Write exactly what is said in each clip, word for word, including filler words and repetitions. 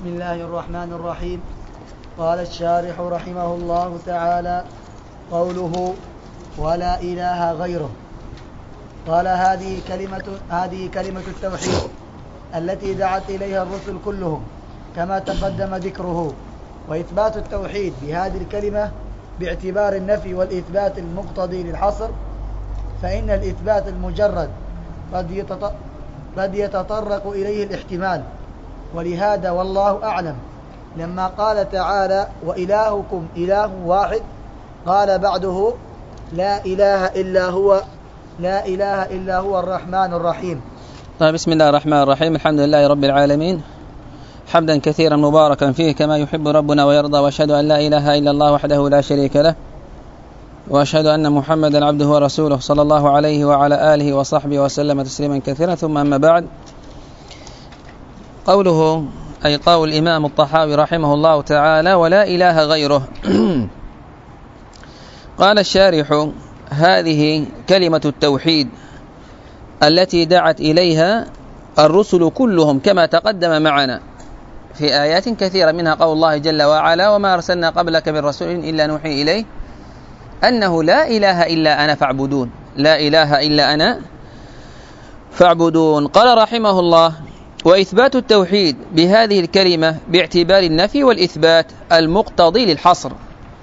بسم الله الرحمن الرحيم. قال الشارح رحمه الله تعالى: قوله ولا إله غيره. قال هذه كلمة, هذه كلمة التوحيد التي دعت إليها الرسل كلهم كما تقدم ذكره. وإثبات التوحيد بهذه الكلمة باعتبار النفي والإثبات المقتضي للحصر، فإن الإثبات المجرد قد يتطرق إليه الاحتمال، ولهذا والله أعلم لما قال تعالى: وإلهكم إله واحد، قال بعده: لا إله إلا هو لا إله إلا هو الرحمن الرحيم. طيب، بسم الله الرحمن الرحيم. الحمد لله رب العالمين، حمدا كثيرا مباركا فيه كما يحب ربنا ويرضى، وأشهد أن لا إله إلا الله وحده لا شريك له، وأشهد أن محمدا عبده ورسوله صلى الله عليه وعلى آله وصحبه وسلم تسليما كثيرا. ثم أما بعد، قوله أي قول الإمام الطحاوي رحمه الله تعالى: ولا إله غيره. قال الشارح: هذه كلمة التوحيد التي دعت إليها الرسل كلهم كما تقدم معنا في آيات كثيرة، منها قول الله جل وعلا: وما أرسلنا قبلك من رسول إلا نوحي إليه أنه لا إله إلا أنا فاعبدون لا إله إلا أنا فاعبدون. قال رحمه الله: وإثبات التوحيد بهذه الكلمة باعتبار النفي والإثبات المقتضي للحصر.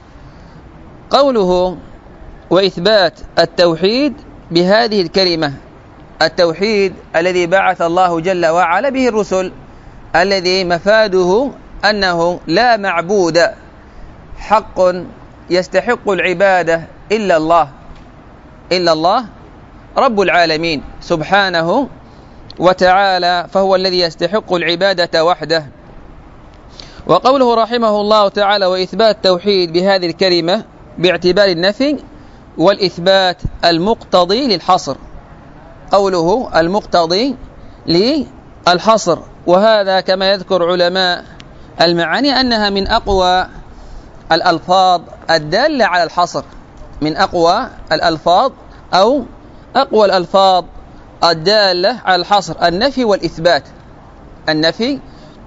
قوله وإثبات التوحيد بهذه الكلمة، التوحيد الذي بعث الله جل وعلا به الرسل، الذي مفاده أنه لا معبود حق يستحق العبادة إلا الله إلا الله رب العالمين سبحانه وتعالى، فهو الذي يستحق العبادة وحده. وقوله رحمه الله تعالى: وإثبات التوحيد بهذه الكلمة باعتبار النفي والإثبات المقتضي للحصر. قوله المقتضي للحصر، وهذا كما يذكر علماء المعاني أنها من أقوى الألفاظ الدالة على الحصر، من أقوى الألفاظ أو أقوى الألفاظ الدالة على الحصر، النفي والإثبات النفي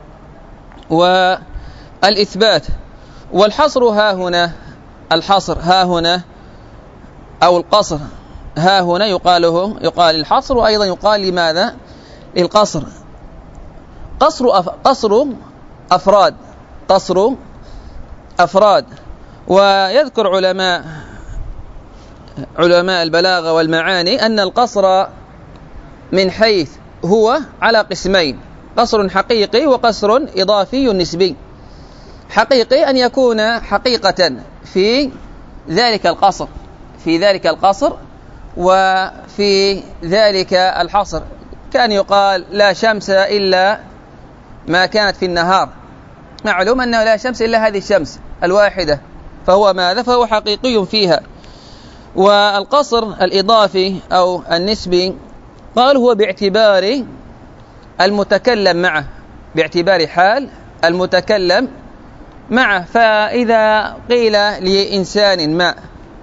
والإثبات. والحصر ها هنا الحصر ها هنا أو القصر ها هنا يقاله يقال الحصر، وأيضا يقال لماذا للقصر؟ قصر أف... قصر أفراد قصر أفراد. ويذكر علماء علماء البلاغة والمعاني أن القصر من حيث هو على قسمين: قصر حقيقي وقصر إضافي نسبي. حقيقي أن يكون حقيقة في ذلك القصر في ذلك القصر وفي ذلك الحصر، كان يقال لا شمس إلا ما كانت في النهار، معلوم أنه لا شمس إلا هذه الشمس الواحدة، فهو ماذا؟ فهو حقيقي فيها. والقصر الإضافي أو النسبي قال هو باعتبار المتكلم معه، باعتبار حال المتكلم معه. فإذا قيل لإنسان ما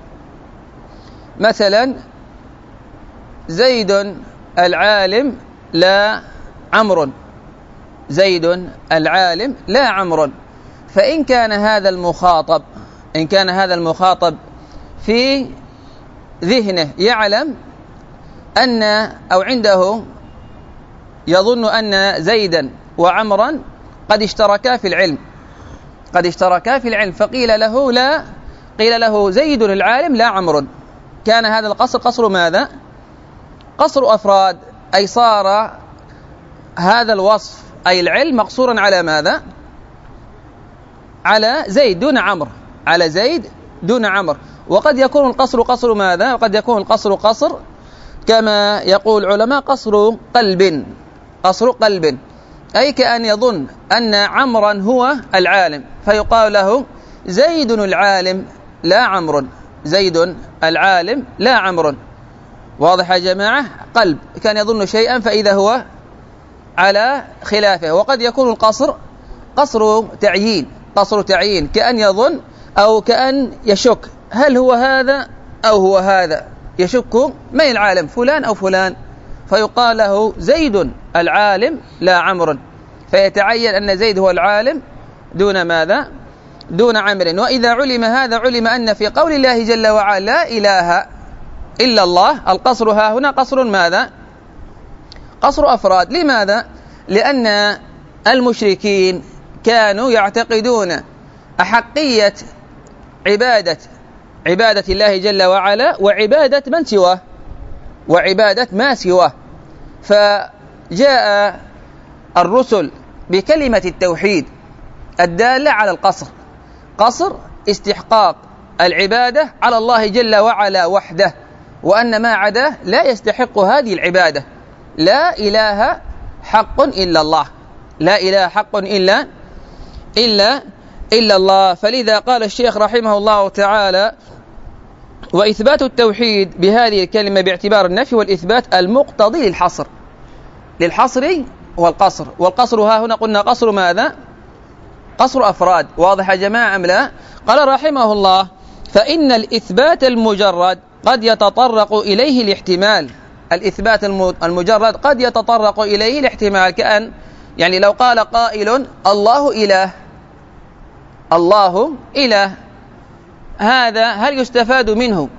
مثلا: زيد العالم لا عمرو زيد العالم لا عمرو، فإن كان هذا المخاطب إن كان هذا المخاطب في ذهنه يعلم أن أو عنده يظن أن زيدا وعمرا قد اشتركا في العلم قد اشتركا في العلم فقيل له لا قيل له زيد العالم لا عمرو، كان هذا القصر قصر ماذا؟ قصر أفراد، أي صار هذا الوصف أي العلم مقصورا على ماذا؟ على زيد دون عمرو على زيد دون عمرو. وقد يكون القصر قصر ماذا؟ وقد يكون القصر قصر كما يقول علماء قصر قلب قصر قلب، أي كأن يظن أن عمرا هو العالم فيقال له زيد العالم لا عمرو زيد العالم لا عمرو. واضح يا جماعة؟ قلب كان يظن شيئا فإذا هو على خلافه. وقد يكون القصر قصر تعيين قصر تعيين كأن يظن أو كأن يشك هل هو هذا أو هو هذا، يشك من العالم فلان أو فلان، فيقال له زيد العالم لا عمرو. فيتعين أن زيد هو العالم دون ماذا؟ دون عمرو. وإذا علم هذا علم أن في قول الله جل وعلا لا إله إلا الله القصر ها هنا قصر ماذا؟ قصر أفراد. لماذا؟ لأن المشركين كانوا يعتقدون أحقية عبادة عبادة الله جل وعلا وعبادة من سواه وعبادة ما سواه، فجاء الرسل بكلمة التوحيد الدالة على القصر، قصر استحقاق العبادة على الله جل وعلا وحده، وأن ما عداه لا يستحق هذه العبادة. لا إله حق إلا الله، لا إله حق إلا إلا إلا الله. فلذا قال الشيخ رحمه الله تعالى: وإثبات التوحيد بهذه الكلمة باعتبار النفي والإثبات المقتضي للحصر للحصر والقصر. والقصر ها هنا قلنا قصر ماذا؟ قصر أفراد. واضح يا جماعة أم لا؟ قال رحمه الله: فإن الإثبات المجرد قد يتطرق إليه الاحتمال. الإثبات المجرد قد يتطرق إليه الاحتمال، كأن يعني لو قال قائل الله إله، الله إله، هذا هل يستفاد منه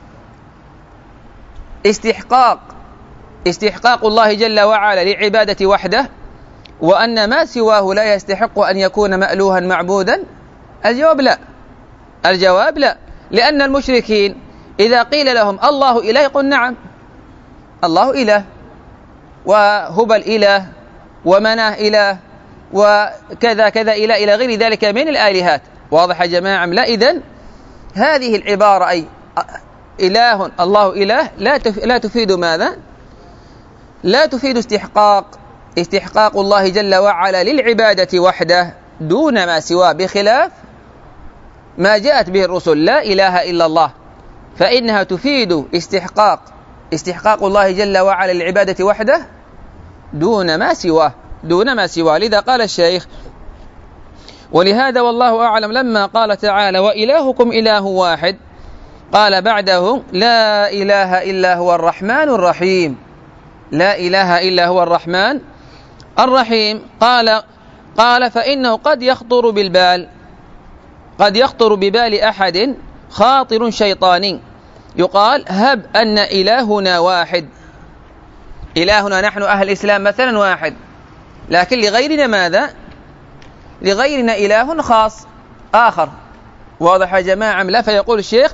استحقاق استحقاق الله جل وعلا لعبادة وحده، وأن ما سواه لا يستحق أن يكون مألوها معبودا؟ الجواب لا، الجواب لا، لأن المشركين إذا قيل لهم الله إله يقول نعم الله إله، وهبل إله، ومناه إله، وكذا كذا إله إلى غير ذلك من الآلهات. واضح يا جماعة؟ لا. إذن هذه العبارة أي إله الله إله لا لا تفيد ماذا؟ لا تفيد استحقاق استحقاق الله جل وعلا للعبادة وحده دون ما سواه، بخلاف ما جاءت به الرسل لا إله إلا الله، فإنها تفيد استحقاق استحقاق الله جل وعلا للعبادة وحده دون ما سواه دون ما سواه. لذا قال الشيخ: ولهذا والله أعلم لما قال تعالى وإلهكم إله واحد قال بعده لا إله إلا هو الرحمن الرحيم. لا إله إلا هو الرحمن الرحيم. قال قال فإنه قد يخطر بالبال قد يخطر ببال أحد خاطر شيطاني يقال هب أن إلهنا واحد، إلهنا نحن أهل الإسلام مثلا واحد، لكن لغيرنا ماذا؟ لغيرنا إله خاص آخر. واضح يا جماعة؟ لا. فيقول الشيخ: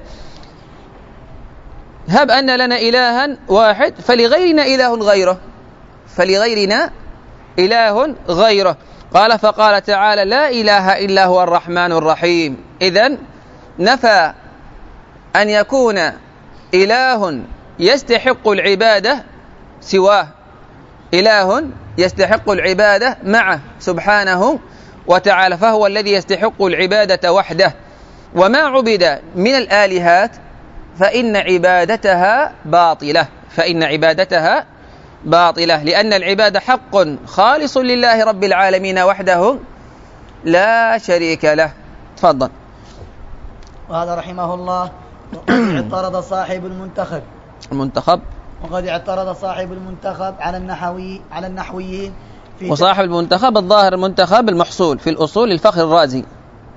هب أن لنا إلها واحد فلغيرنا إله غيره فلغيرنا إله غيره. قال فقال تعالى لا إله إلا هو الرحمن الرحيم. إذن نفى أن يكون إله يستحق العبادة سواه، إله يستحق العبادة معه سبحانه وتعالى، فهو الذي يستحق العبادة وحده. وما عبد من الآلهات فإن عبادتها باطلة فإن عبادتها باطلة لأن العبادة حق خالص لله رب العالمين وحده لا شريك له. تفضل. وهذا رحمه الله: وقد اعترض صاحب المنتخب المنتخب وقد اعترض صاحب المنتخب على النحوي على النحويين في وصاحب المنتخب الظاهر المنتخب المحصول في الأصول للفخر الرازي.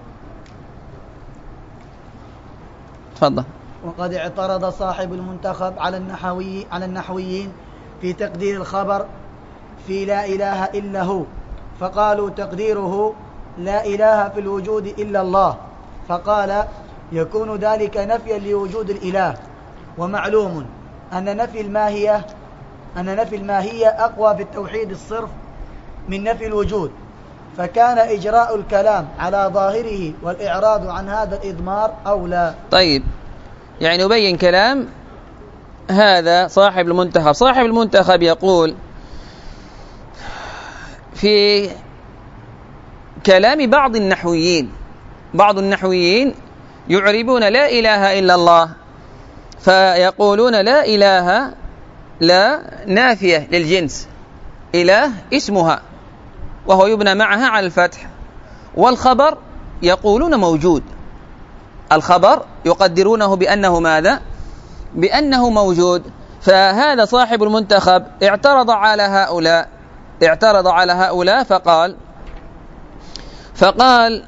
تفضل. وقد اعترض صاحب المنتخب على النحوي على النحويين في تقدير الخبر في لا إله إلا هو، فقالوا تقديره لا إله في الوجود إلا الله، فقال يكون ذلك نفيا لوجود الإله. ومعلوم أن نفي الماهية أن نفي الماهية أقوى في التوحيد الصرف من نفي الوجود، فكان إجراء الكلام على ظاهره والإعراض عن هذا الإضمار أولى. طيب، يعني نبين كلام هذا صاحب المنتخب. صاحب المنتخب يقول في كلام بعض النحويين بعض النحويين يعربون لا إله إلا الله، فيقولون لا إله لا نافية للجنس، إله اسمها وهو يبنى معها على الفتح، والخبر يقولون موجود، الخبر يقدرونه بأنه ماذا؟ بأنه موجود. فهذا صاحب المنتخب اعترض على هؤلاء اعترض على هؤلاء فقال فقال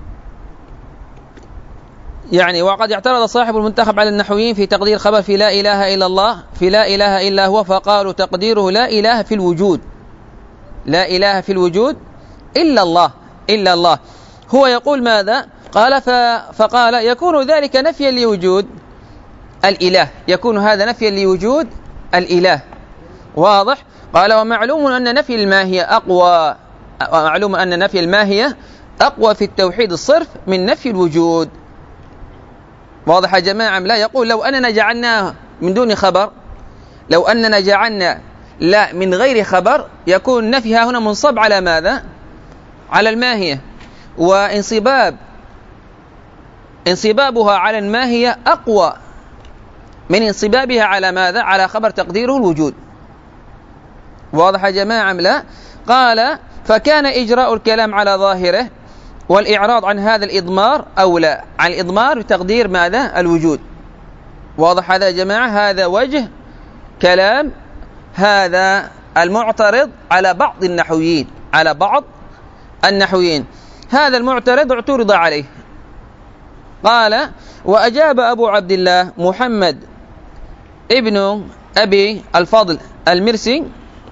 يعني وقد اعترض صاحب المنتخب على النحويين في تقدير خبر في لا إله إلا الله في لا إله إلا هو، فقالوا تقديره لا إله في الوجود، لا إله في الوجود إلا الله، إلا الله. هو يقول ماذا؟ قال فقال يكون ذلك نفيا لوجود الإله، يكون هذا نفيا لوجود الإله. واضح؟ قال ومعلوم أن نفي الماهية أقوى، ومعلوم أن نفي الماهية أقوى في التوحيد الصرف من نفي الوجود. واضح يا جماعة؟ لا، يقول لو أننا جعلناه من دون خبر، لو أننا جعلنا لا من غير خبر، يكون نفيها هنا منصب على ماذا؟ على الماهية، وانصباب انصبابها على الماهية أقوى من انصبابها على ماذا؟ على خبر تقديره الوجود. واضح يا جماعة؟ لا. قال فكان إجراء الكلام على ظاهره والإعراض عن هذا الإضمار أولى، عن الإضمار بتقدير ماذا؟ الوجود. واضح هذا يا جماعة؟ هذا وجه كلام هذا المعترض على بعض النحويين، على بعض النحويين. هذا المعترض اعترض عليه. قال وأجاب أبو عبد الله محمد ابن أبي الفضل المرسي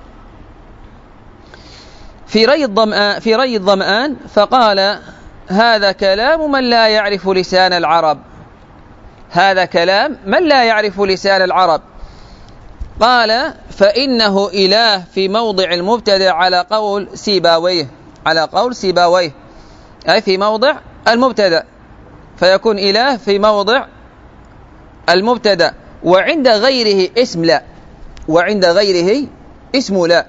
في ري الظمآن في ري الظمآن فقال هذا كلام من لا يعرف لسان العرب، هذا كلام من لا يعرف لسان العرب. قال فإنه إله في موضع المبتدأ على قول سيباويه، على قول سيباويه أي في موضع المبتدأ، فيكون إله في موضع المبتدأ، وعند غيره اسم لا، وعند غيره اسم لا.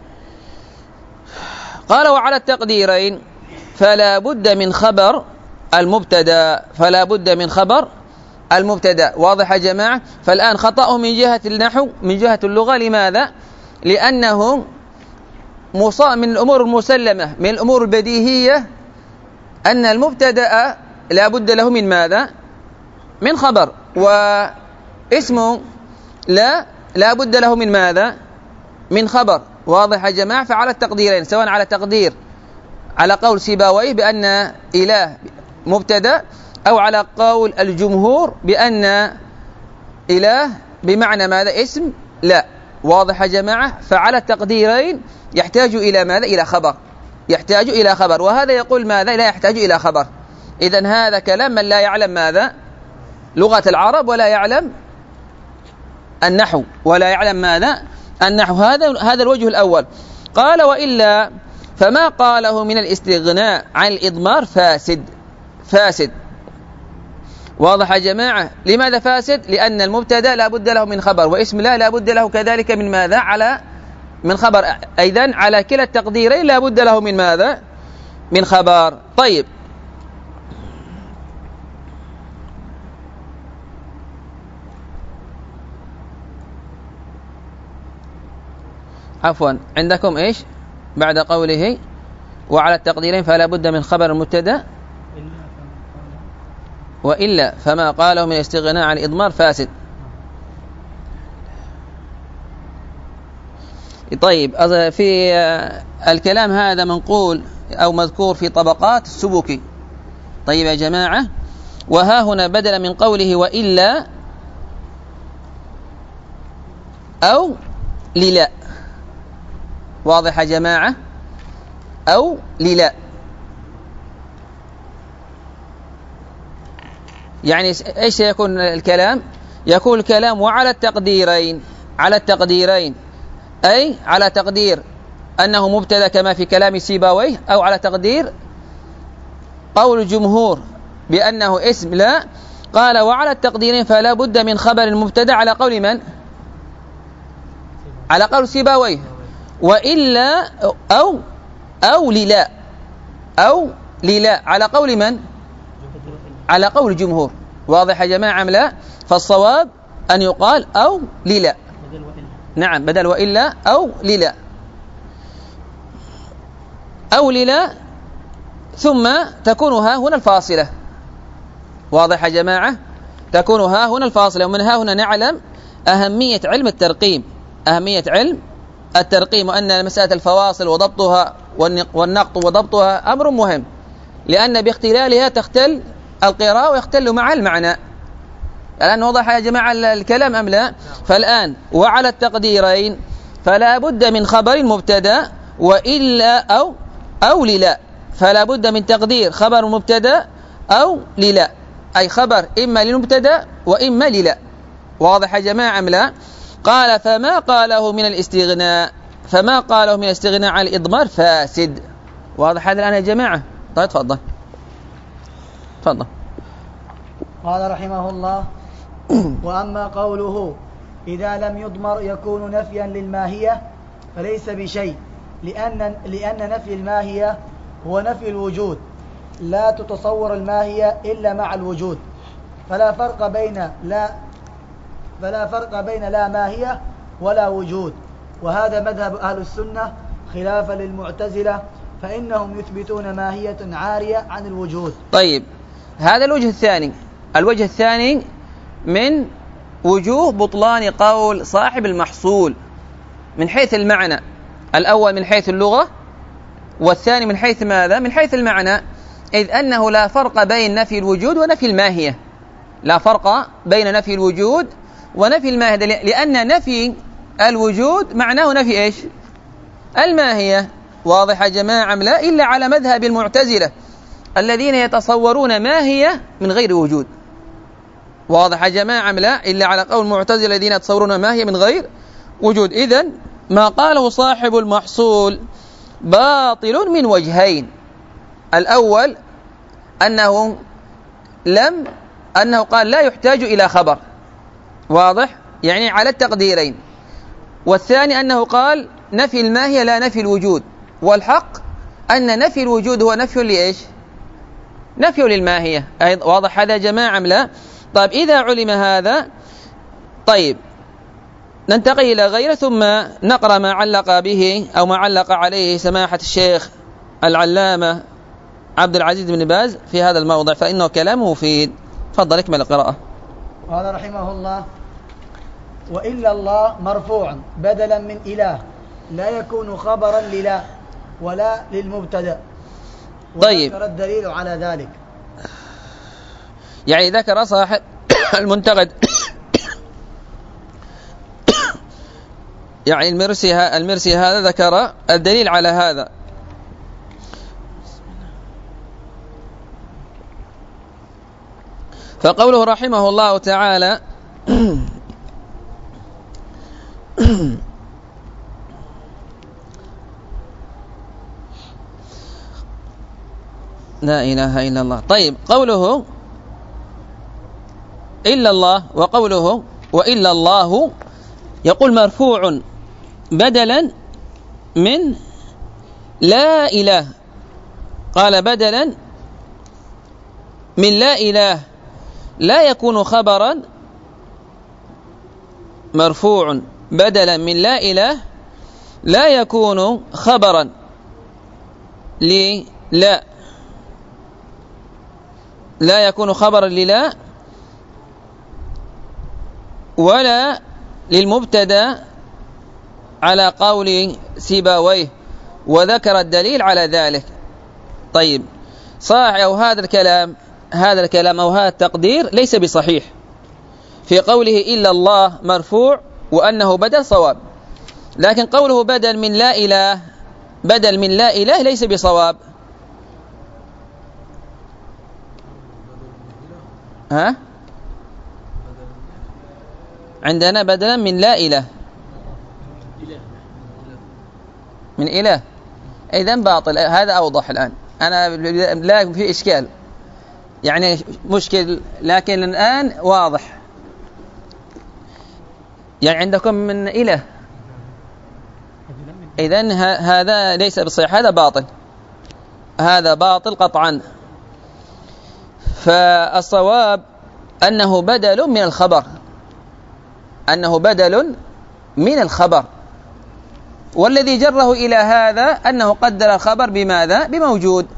قال وعلى التقديرين فلا بد من خبر المبتدأ، فلا بد من خبر المبتدأ. واضح يا جماعة؟ فالآن خطأه من جهة النحو، من جهة اللغة. لماذا؟ لأنه من الأمور المسلمة، من الأمور البديهية أن المبتدأ لا بد له من ماذا؟ من خبر، واسمه لا لا بد له من ماذا؟ من خبر. واضح يا جماعة؟ فعلى التقديرين، سواء على تقدير على قول سيباويه بأن إله مبتدأ، أو على قول الجمهور بأن إله بمعنى ماذا؟ اسم لا. واضح يا جماعة؟ فعلى التقديرين يحتاج إلى ماذا؟ إلى خبر، يحتاج إلى خبر. وهذا يقول ماذا؟ لا يحتاج إلى خبر. إذن هذا كلام من لا يعلم ماذا؟ لغة العرب، ولا يعلم النحو، ولا يعلم ماذا؟ النحو. هذا هذا الوجه الأول. قال وإلا فما قاله من الاستغناء عن الإضمار فاسد، فاسد. واضح يا جماعة؟ لماذا فاسد؟ لأن المبتدأ لا بد له من خبر، واسم لا لا بد له كذلك من ماذا؟ على من خبر. أيضا على كلا التقديرين لا بد له من ماذا؟ من خبر. طيب، عفوا، عندكم إيش بعد قوله وعلى التقديرين فلا بد من خبر المبتدأ؟ وإلا فما قاله من استغناء عن الإضمار فاسد. طيب، في الكلام هذا منقول أو مذكور في طبقات السبكي. طيب يا جماعة، وها هنا بدل من قوله وإلا أو للا. واضح يا جماعة؟ أو للا، يعني إيش سيكون الكلام؟ يكون الكلام وعلى التقديرين، على التقديرين أي على تقدير أنه مبتدأ كما في كلام سيباويه، أو على تقدير قول الجمهور بأنه اسم لا. قال وعلى التقديرين فلا بد من خبر المبتدأ على قول من؟ على قول سيباويه. وإلا أو أو للا، أو للا على قول من؟ على قول الجمهور. واضح يا جماعة أم لا؟ فالصواب أن يقال أو للا. نعم، بدل وإلا أو للا، أو للا، ثم تكون ها هنا الفاصلة. واضح يا جماعة؟ تكون ها هنا الفاصلة. ومن ها هنا نعلم أهمية علم الترقيم، أهمية علم الترقيم وأن مسألة الفواصل وضبطها والنقط وضبطها أمر مهم، لأن باختلالها تختل القراءة ويختل مع المعنى. الآن وضح يا جماعة الكلام أم لا؟ فالآن وعلى التقديرين فلا بد من خبر مبتدا وإلا أو أو للا، فلا بد من تقدير خبر مبتدا أو للا، أي خبر إما للمبتدا وإما للا. واضح يا جماعة أم لا؟ قال فما قاله من الاستغناء فما قاله من الاستغناء عن الإضمار فاسد. واضح هذا الآن يا جماعة؟ طيب تفضل تفضل. قال رحمه الله: وأما قوله إذا لم يضمر يكون نفيا للماهية فليس بشيء، لأن, لأن نفي الماهية هو نفي الوجود، لا تتصور الماهية إلا مع الوجود، فلا فرق بين لا فلا فرق بين لا ماهية ولا وجود. وهذا مذهب أهل السنة خلافا للمعتزلة، فإنهم يثبتون ماهية عارية عن الوجود. طيب، هذا الوجه الثاني. الوجه الثاني من وجوه بطلان قول صاحب المحصول من حيث المعنى. الأول من حيث اللغة، والثاني من حيث ماذا؟ من حيث المعنى، إذ أنه لا فرق بين نفي الوجود ونفي الماهية. لا فرق بين نفي الوجود ونفي الماهية، لأن نفي الوجود معناه نفي إيش؟ الماهية. واضح يا جماعة لا؟ إلا على مذهب المعتزلة الذين يتصورون ماهية من غير وجود. واضح يا جماعة لا؟ إلا على قول المعتزلة الذين يتصورون ماهية من غير وجود. إذن ما قاله صاحب المحصول باطل من وجهين. الأول أنه لم أنه قال لا يحتاج إلى خبر، واضح؟ يعني على التقديرين. والثاني أنه قال نفي الماهية لا نفي الوجود، والحق أن نفي الوجود هو نفي لإيش؟ نفي للماهية. واضح هذا يا جماعة لا؟ طيب، إذا علم هذا، طيب ننتقل إلى غيره ثم نقرأ ما علق به أو ما علق عليه سماحة الشيخ العلامة عبد العزيز بن باز في هذا الموضع، فإنه كلامه مفيد. تفضل اكمل القراءة. قال رحمه الله: وإلا الله مرفوع بدلا من إله، لا يكون خبرا للا ولا للمبتدا. طيب، وذكر الدليل على ذلك. يعني ذكر صاحب المنتقد يعني المرسي المرسي هذا ذكر الدليل على هذا. فقوله رحمه الله تعالى: لا إله إلا الله. طيب، قوله إلا الله وقوله وإلا الله، يقول مرفوع بدلا من لا إله. قال بدلا من لا إله لا يكون خبرا. مرفوع بدلا من لا إله لا يكون خبرا للا لا يكون خبرا للا ولا للمبتدا على قول سيبويه، وذكر الدليل على ذلك. طيب، صحيح أو هذا الكلام هذا الكلام أو هذا التقدير ليس بصحيح في قوله إلا الله مرفوع وأنه بدل صواب، لكن قوله بدل من لا إله بدل من لا إله ليس بصواب. ها؟ عندنا بدلا من لا إله من إله، إذن باطل. هذا أوضح الآن، أنا لا في إشكال يعني مشكل، لكن الآن واضح. يعني عندكم من إله، إذن هذا ليس بصحيح، هذا باطل، هذا باطل قطعا. فالصواب أنه بدل من الخبر أنه بدل من الخبر والذي جره إلى هذا أنه قدر الخبر بماذا؟ بموجود.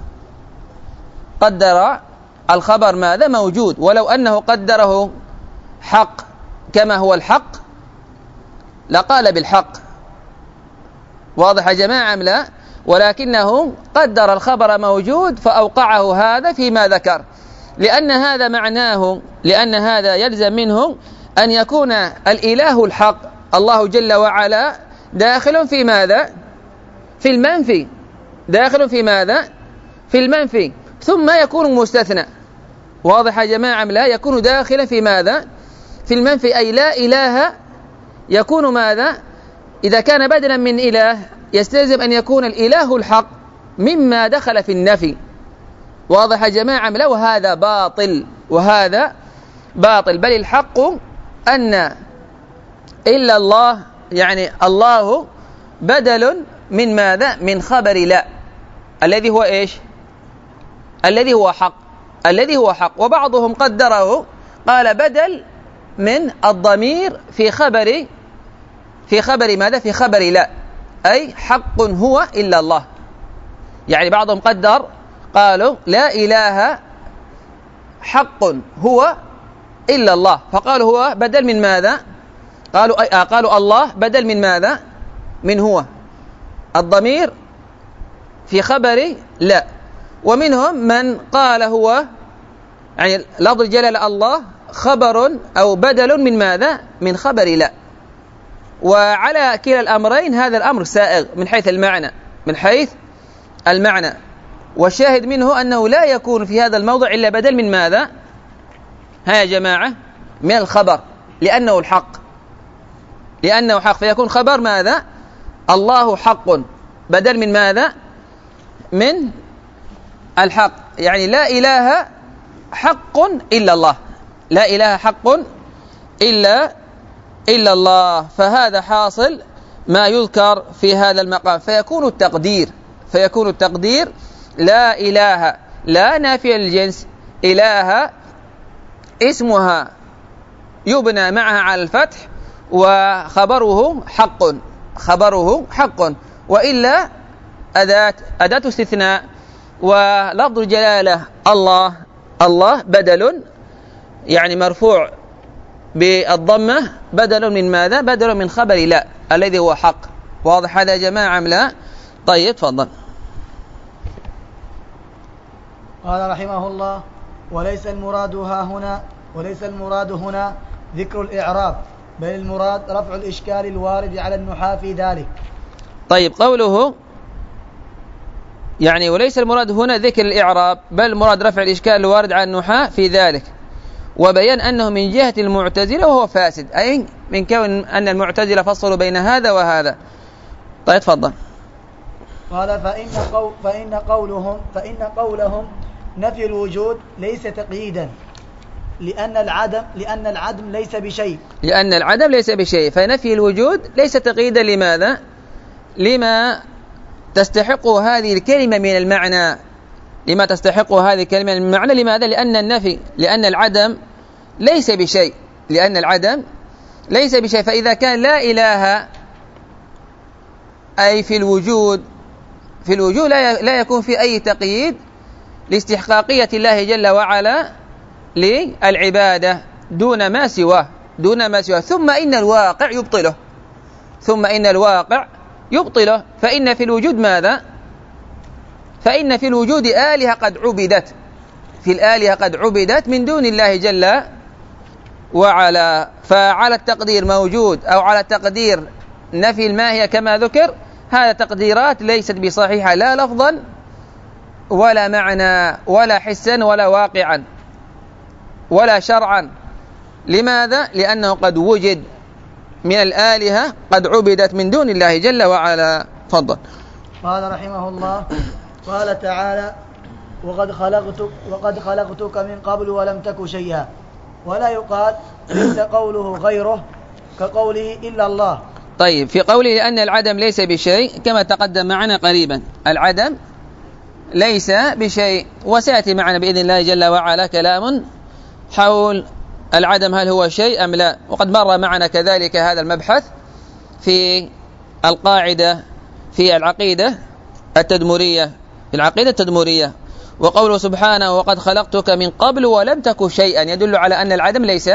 قدر الخبر ماذا؟ موجود. ولو أنه قدره حق كما هو الحق لقال بالحق، واضح يا جماعة أم لا؟ ولكنه قدر الخبر موجود فأوقعه هذا فيما ذكر، لأن هذا معناه، لأن هذا يلزم منه أن يكون الإله الحق الله جل وعلا داخل في ماذا؟ في المنفي، داخل في ماذا؟ في المنفي، ثم يكون مستثنى. واضح يا جماعة أم لا؟ يكون داخلا في ماذا؟ في المنفي، أي لا إله يكون ماذا؟ إذا كان بدلا من إله يستلزم أن يكون الإله الحق مما دخل في النفي. واضح يا جماعة أم لا؟ وهذا باطل، وهذا باطل، بل الحق أن إلا الله، يعني الله بدل من ماذا؟ من خبر لا، الذي هو إيش؟ الذي هو حق، الذي هو حق. وبعضهم قدره قال بدل من الضمير في خبر، في خبر ماذا؟ في خبر لا، أي حق هو إلا الله. يعني بعضهم قدر قالوا لا إله حق هو إلا الله، فقالوا هو بدل من ماذا؟ قالوا أي آه قالوا الله بدل من ماذا؟ من هو، الضمير في خبر لا. ومنهم من قال هو يعني لفظ الجلالة الله خبر أو بدل من ماذا؟ من خبر لا. وعلى كلا الأمرين هذا الأمر سائغ من حيث المعنى، من حيث المعنى. والشاهد منه أنه لا يكون في هذا الموضع إلا بدل من ماذا؟ ها يا جماعة؟ من الخبر، لأنه الحق، لأنه حق، فيكون خبر ماذا؟ الله حق، بدل من ماذا؟ من الحق. يعني لا إله حق إلا الله، لا إله حق إلا إلا الله. فهذا حاصل ما يذكر في هذا المقام، فيكون التقدير، فيكون التقدير لا إله، لا نافية للجنس، إله اسمها يبنى معها على الفتح، وخبره حق، خبره حق، وإلا أداة أداة استثناء. ولفظ الجلالة الله، الله بدل يعني مرفوع بالضمة، بدل من ماذا؟ بدل من خبر لا الذي هو حق. واضح هذا يا جماعة أم لا؟ طيب تفضل. قال رحمه الله: وليس المراد ها هنا وليس المراد هنا ذكر الإعراب، بل المراد رفع الإشكال الوارد على النحاة في ذلك. طيب قوله يعني وليس المراد هنا ذكر الإعراب، بل المراد رفع الإشكال الوارد على النحاة في ذلك، وبيان أنه من جهة المعتزلة وهو فاسد، أي من كون أن المعتزلة فصلوا بين هذا وهذا. طيب تفضل. قال: فإن, قو فإن قولهم فإن قولهم نفي الوجود ليس تقييدا، لأن العدم لأن العدم ليس بشيء، لأن العدم ليس بشيء، فنفي الوجود ليس تقييدا لماذا؟ لما تستحقه هذه الكلمة من المعنى، لما تستحقه هذه الكلمة من المعنى. لماذا؟ لأن النفي، لأن العدم ليس بشيء، لأن العدم ليس بشيء. فإذا كان لا إله أي في الوجود، في الوجود لا يكون في أي تقييد لاستحقاقية الله جل وعلا للعبادة دون ما سواه، دون ما سواه. ثم إن الواقع يبطله، ثم إن الواقع يبطله. فإن في الوجود ماذا؟ فإن في الوجود آلهة قد عبدت، في الآلهة قد عبدت من دون الله جل وعلا. فعلى التقدير موجود أو على التقدير نفي الماهية كما ذكر، هذا تقديرات ليست بصحيحة، لا لفظا ولا معنى ولا حسا ولا واقعا ولا شرعا. لماذا؟ لأنه قد وجد من الآلهة قد عبدت من دون الله جل وعلا. تفضل. قال رحمه الله: قال تعالى: وقد خلقتك وقد خلقتك من قبل ولم تك شيئا. ولا يقال ليس قوله غيره كقوله إلا الله. طيب، في قوله لأن العدم ليس بشيء كما تقدم معنا قريبا، العدم ليس بشيء، وسيأتي معنا بإذن الله جل وعلا كلام حول العدم هل هو شيء أم لا. وقد مر معنا كذلك هذا المبحث في القاعدة في العقيدة التدمرية، في العقيدة التدمرية. وقوله سبحانه: وقد خلقتك من قبل ولم تك شيئا، يدل على أن العدم ليس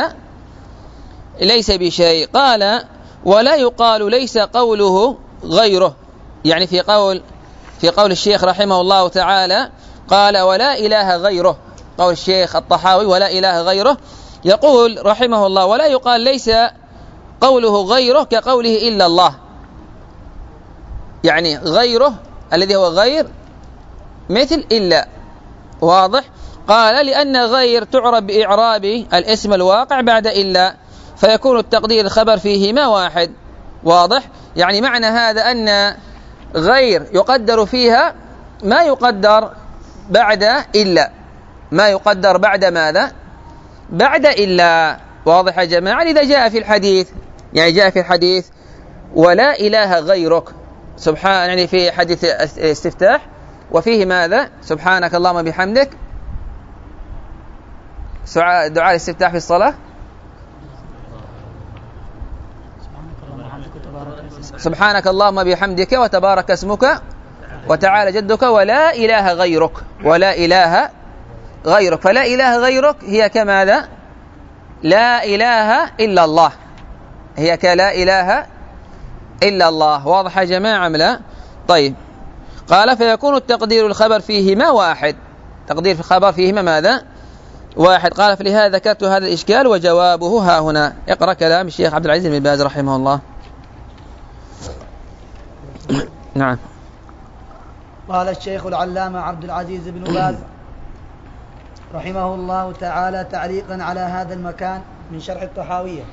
ليس بشيء. قال: ولا يقال ليس قوله غيره، يعني في قول في قول الشيخ رحمه الله تعالى قال ولا إله غيره، قول الشيخ الطحاوي ولا إله غيره، يقول رحمه الله ولا يقال ليس قوله غيره كقوله إلا الله، يعني غيره الذي هو غير مثل إلا، واضح؟ قال لأن غير تعرب بإعراب الاسم الواقع بعد إلا، فيكون التقدير الخبر فيهما واحد، واضح؟ يعني معنى هذا أن غير يقدر فيها ما يقدر بعد إلا، ما يقدر بعد ماذا؟ بعد إلا، واضح يا جماعة؟ إذا جاء في الحديث، يعني جاء في الحديث ولا إله غيرك سبحان، يعني في حديث الاستفتاح وفيه ماذا؟ سبحانك اللهم بحمدك، دعاء الاستفتاح في الصلاة سبحانك اللهم بحمدك وتبارك اسمك وتعالى جدك ولا إله غيرك، ولا إله غيرك، فلا إله غيرك هي كماذا؟ لا إله إلا الله، هي كلا إله إلا الله، واضح يا جماعة أم لا؟ طيب، قال فيكون التقدير الخبر فيهما واحد، تقدير في الخبر فيهما ماذا؟ واحد. قال فلهذا ذكرت هذا الإشكال وجوابه ها هنا. اقرأ كلام الشيخ عبد العزيز بن باز رحمه الله. نعم. قال الشيخ العلامة عبد العزيز بن باز رحمه الله تعالى تعليقا على هذا المكان من شرح الطحاوية،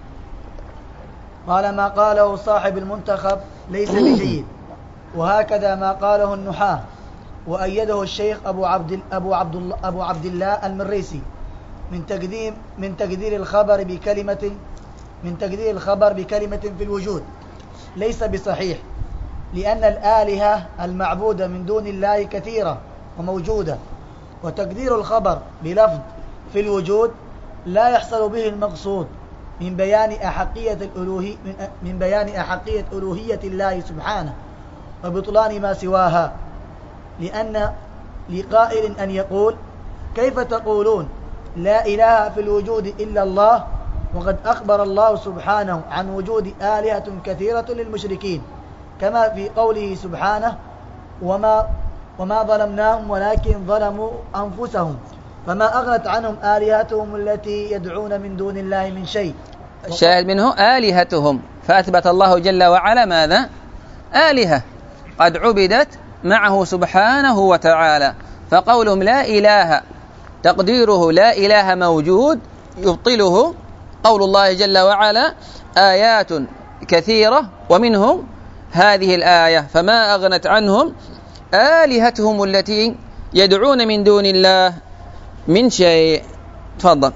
قال ما قاله صاحب المنتخب ليس بجيد، وهكذا ما قاله النحاة، وأيده الشيخ أبو عبد أبو عبد الله أبو عبد الله المريسي من تقديم من تقدير الخبر بكلمة من تقدير الخبر بكلمة في الوجود ليس بصحيح، لأن الآلهة المعبودة من دون الله كثيرة وموجودة، وتقدير الخبر بلفظ في الوجود لا يحصل به المقصود من بيان أحقية الألوهية من بيان أحقية ألوهية الله سبحانه وبطلان ما سواها، لأن لقائل أن يقول كيف تقولون لا إله في الوجود إلا الله وقد أخبر الله سبحانه عن وجود آلهة كثيرة للمشركين، كما في قوله سبحانه وما وما ظلمناهم ولكن ظلموا أنفسهم فما أغنت عنهم آلهتهم التي يدعون من دون الله من شيء. الشاهد منه آلهتهم، فأثبت الله جل وعلا ماذا؟ آلهة قد عبدت معه سبحانه وتعالى، فقولهم لا إله تقديره لا إله موجود يبطله قول الله جل وعلا آيات كثيرة ومنهم هذه الآية فما أغنت عنهم آلهتهم التي يدعون من دون الله من شيء. تفضل.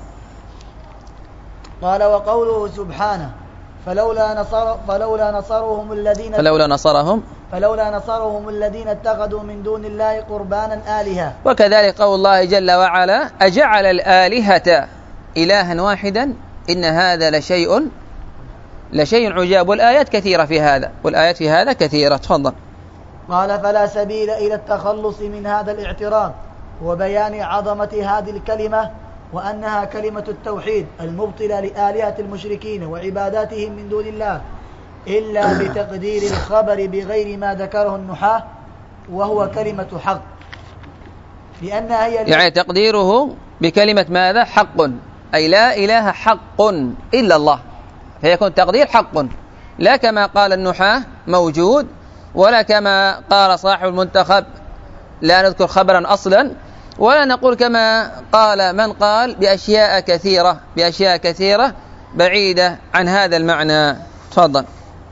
قال وقوله سبحانه فلولا نصر فلولا نصرهم الذين فلولا نصرهم فلولا نصرهم الذين اتخذوا من دون الله قربانا آلهة، وكذلك قول الله جل وعلا أجعل الآلهة إلها واحدا إن هذا لشيء لشيء عجاب، والآيات كثيرة في هذا، والآيات في هذا كثيرة. تفضل. قال فلا سبيل إلى التخلص من هذا الاعتراض وبيان عظمة هذه الكلمة وأنها كلمة التوحيد المبطلة لآلهة المشركين وعباداتهم من دون الله إلا بتقدير الخبر بغير ما ذكره النحاة وهو كلمة حق، لأنها هي يعني تقديره بكلمة ماذا؟ حق، أي لا إله حق إلا الله، فيكون تقدير حق، لا كما قال النحاة موجود، ولا كما قال صاحب المنتخب لا نذكر خبرا أصلا، ولا نقول كما قال من قال بأشياء كثيرة بأشياء كثيرة بعيدة عن هذا المعنى. تفضل.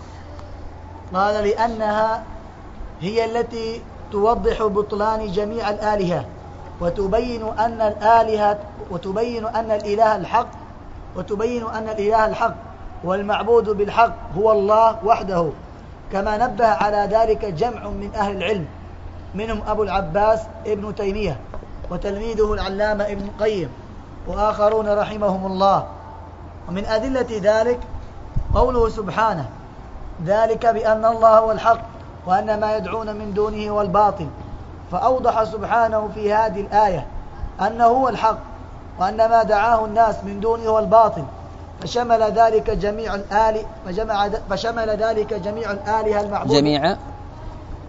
قال لأنها هي التي توضح بطلان جميع الآلهة وتبين أن الآلهة وتبين أن الإله الحق وتبين أن الإله الحق والمعبود بالحق هو الله وحده، كما نبه على ذلك جمع من أهل العلم منهم أبو العباس ابن تيمية وتلميذه العلامة ابن القيم وآخرون رحمهم الله. ومن أدلة ذلك قوله سبحانه ذلك بأن الله هو الحق وأن ما يدعون من دونه هو الباطل، فأوضح سبحانه في هذه الآية أنه هو الحق وأن ما دعاه الناس من دونه هو الباطل، فشمل ذلك جميع الآلهة فشمل ذلك جميع الآلهة المعبودة جميع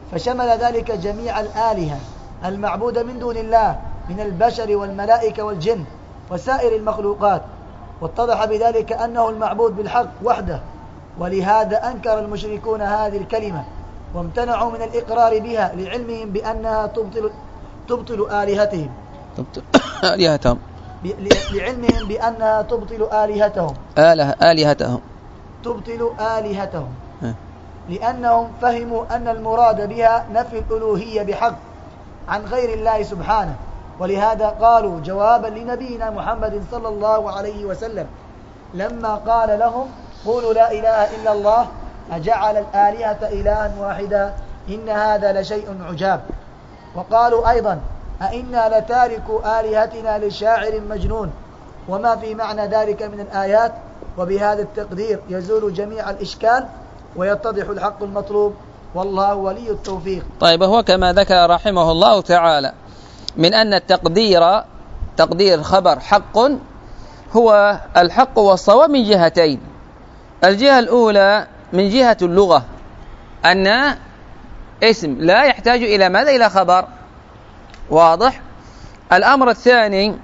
فشمل ذلك جميع الآلهة المعبودة من دون الله من البشر والملائكة والجن وسائر المخلوقات، واتضح بذلك أنه المعبود بالحق وحده. ولهذا أنكر المشركون هذه الكلمة وامتنعوا من الإقرار بها لعلمهم بأنها تبطل تبطل آلهتهم تبطل آلهتهم لعلمهم بأنها تبطل آلهتهم آله آلهتهم تبطل آلهتهم لأنهم فهموا أن المراد بها نفي الألوهية بحق عن غير الله سبحانه. ولهذا قالوا جوابا لنبينا محمد صلى الله عليه وسلم لما قال لهم قولوا لا إله إلا الله أجعل الآلهة إلها واحدا إن هذا لشيء عجاب. وقالوا أيضا أئنا لتاركوا آلهتنا لشاعر مجنون، وما في معنى ذلك من الآيات. وبهذا التقدير يزول جميع الإشكال ويتضح الحق المطلوب، والله ولي التوفيق. طيب، هو كما ذكر رحمه الله تعالى من أن التقدير تقدير خبر حق هو الحق والصواب من جهتين. الجهة الأولى من جهة اللغة، أن اسم لا يحتاج إلى ماذا؟ إلى خبر، واضح. الأمر الثاني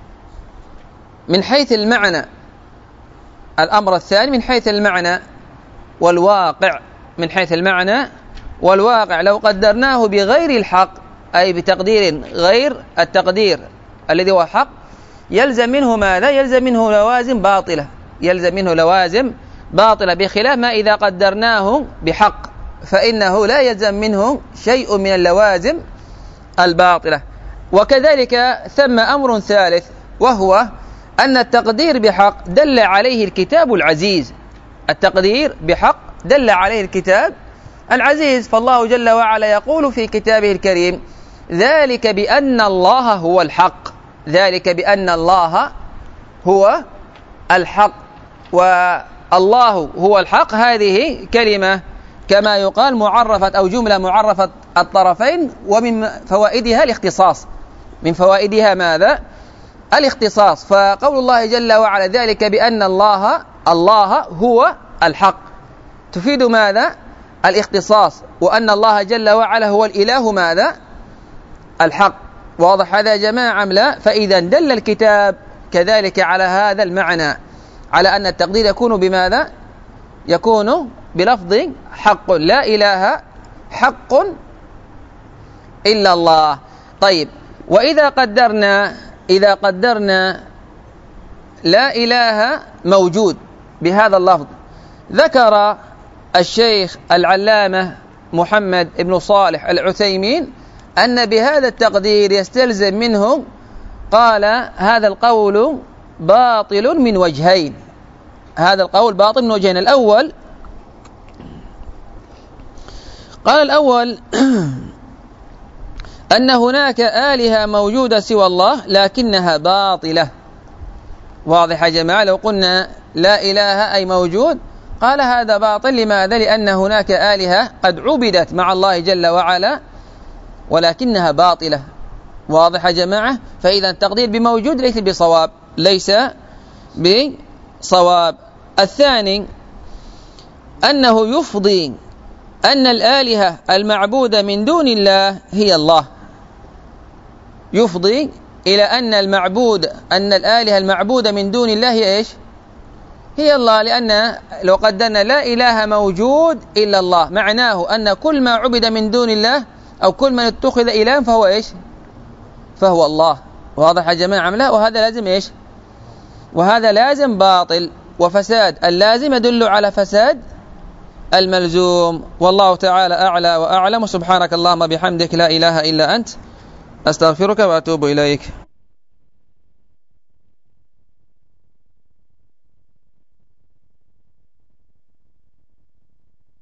من حيث المعنى الأمر الثاني من حيث المعنى والواقع من حيث المعنى والواقع لو قدرناه بغير الحق، أي بتقدير غير التقدير الذي هو حق، يلزم منه ماذا؟ يلزم منه لوازم باطلة يلزم منه لوازم باطلة بخلاف ما إذا قدرناه بحق فإنه لا يلزم منه شيء من اللوازم الباطلة. وكذلك ثم أمر ثالث، وهو أن التقدير بحق دل عليه الكتاب العزيز التقدير بحق دل عليه الكتاب العزيز. فالله جل وعلا يقول في كتابه الكريم ذلك بأن الله هو الحق ذلك بأن الله هو الحق والله هو الحق. هذه كلمة كما يقال معرفة أو جملة معرفة الطرفين، ومن فوائدها الاختصاص من فوائدها ماذا؟ الاختصاص. فقول الله جل وعلا ذلك بأن الله الله هو الحق تفيد ماذا؟ الاختصاص، وأن الله جل وعلا هو الإله ماذا؟ الحق. واضح هذا يا جماعة أم لا؟ فإذا دل الكتاب كذلك على هذا المعنى، على أن التقدير يكون بماذا؟ يكون بلفظ حق، لا إله حق إلا الله. طيب، وإذا قدرنا إذا قدرنا لا إله موجود بهذا اللفظ، ذكر الشيخ العلامة محمد بن صالح العثيمين أن بهذا التقدير يستلزم منه، قال هذا القول باطل من وجهين هذا القول باطل من وجهين. الأول قال الأول أن هناك آلهة موجودة سوى الله لكنها باطلة. واضح يا جماعة؟ لو قلنا لا إله أي موجود، قال هذا باطل. لماذا؟ لأن هناك آلهة قد عبدت مع الله جل وعلا ولكنها باطلة. واضح يا جماعة؟ فإذا التقدير بموجود ليس بصواب ليس بصواب. الثاني أنه يفضي أن الآلهة المعبودة من دون الله هي الله، يفضي إلى أن المعبود أن الآلهة المعبودة من دون الله هي إيش؟ هي الله. لأن لو قدرنا لا إله موجود إلا الله، معناه أن كل ما عبد من دون الله أو كل من اتخذ إله فهو إيش؟ فهو الله. واضح يا جماعة؟ لا، وهذا لازم إيش؟ وهذا لازم باطل، وفساد اللازم يدل على فساد الملزوم. والله تعالى أعلى وأعلم. سبحانك اللهم بحمدك لا إله إلا أنت أستغفرك وأتوب إليك.